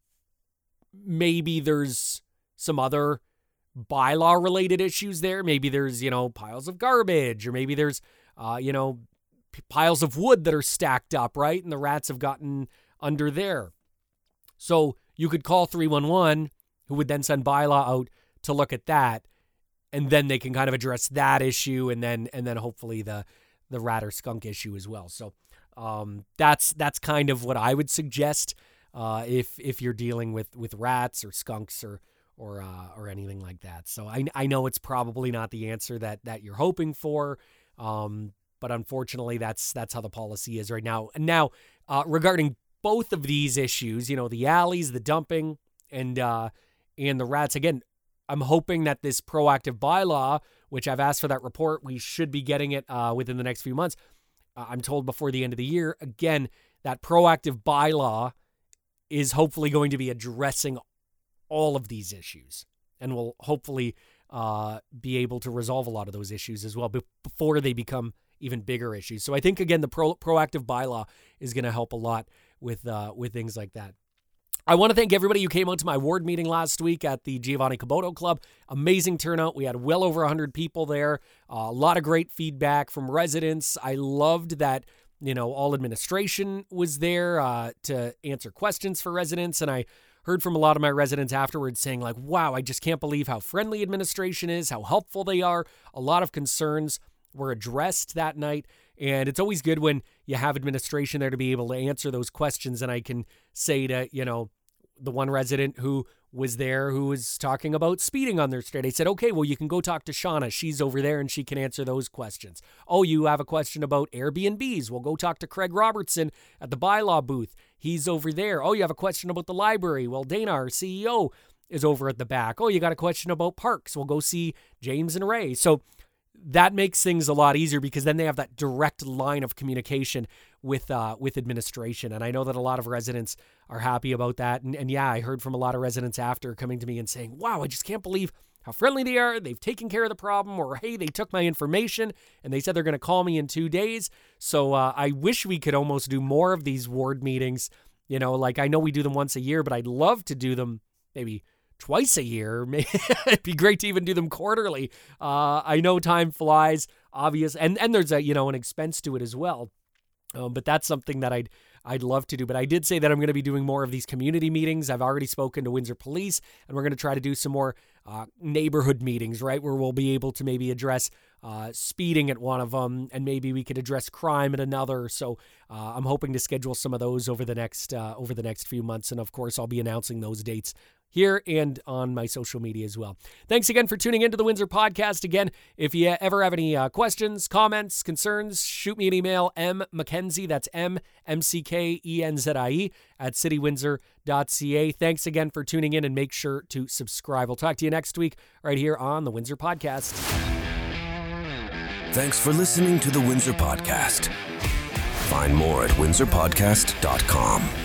Maybe there's some other bylaw related issues there. Maybe there's, piles of garbage, or maybe there's, piles of wood that are stacked up, right? And the rats have gotten under there. So you could call 311, who would then send bylaw out to look at that, and then they can kind of address that issue, and then hopefully the rat or skunk issue as well. So that's kind of what I would suggest if you're dealing with rats or skunks or anything like that. So I know it's probably not the answer that you're hoping for, but unfortunately that's how the policy is right now. And now regarding both of these issues, the alleys, the dumping, and the rats, again, I'm hoping that this proactive bylaw, which I've asked for that report, we should be getting it within the next few months. I'm told before the end of the year. Again, that proactive bylaw is hopefully going to be addressing all of these issues, and will hopefully be able to resolve a lot of those issues as well before they become even bigger issues. So I think, again, the proactive bylaw is going to help a lot with things like that. I want to thank everybody who came out to my ward meeting last week at the Giovanni Caboto Club. Amazing turnout. We had well over 100 people there. A lot of great feedback from residents. I loved that, all administration was there to answer questions for residents. And I heard from a lot of my residents afterwards saying, like, wow, I just can't believe how friendly administration is, how helpful they are. A lot of concerns were addressed that night. And it's always good when you have administration there to be able to answer those questions. And I can say to, the one resident who was there who was talking about speeding on their street, I said, okay, well, you can go talk to Shauna. She's over there and she can answer those questions. Oh, you have a question about Airbnbs? Well, go talk to Craig Robertson at the bylaw booth. He's over there. Oh, you have a question about the library? Well, Dana, our CEO, is over at the back. Oh, you got a question about parks? Well, go see James and Ray. So that makes things a lot easier because then they have that direct line of communication with administration. And I know that a lot of residents are happy about that. And yeah, I heard from a lot of residents after coming to me and saying, wow, I just can't believe how friendly they are. They've taken care of the problem, or, hey, they took my information and they said they're going to call me in 2 days. So I wish we could almost do more of these ward meetings. Like, I know we do them once a year, but I'd love to do them maybe twice a year. It'd be great to even do them quarterly. I know time flies, obvious, and there's an expense to it as well. But that's something that I'd love to do. But I did say that I'm going to be doing more of these community meetings. I've already spoken to Windsor Police, and we're going to try to do some more neighborhood meetings, right, where we'll be able to maybe address speeding at one of them, and maybe we could address crime at another. So I'm hoping to schedule some of those over the next few months, and of course I'll be announcing those dates here and on my social media as well. Thanks again for tuning into the Windsor Podcast. Again, if you ever have any questions, comments, concerns, shoot me an email, mmckenzie, that's MMCKENZIE, at citywindsor.ca. Thanks again for tuning in, and make sure to subscribe. We'll talk to you next week right here on the Windsor Podcast. Thanks for listening to the Windsor Podcast. Find more at windsorpodcast.com.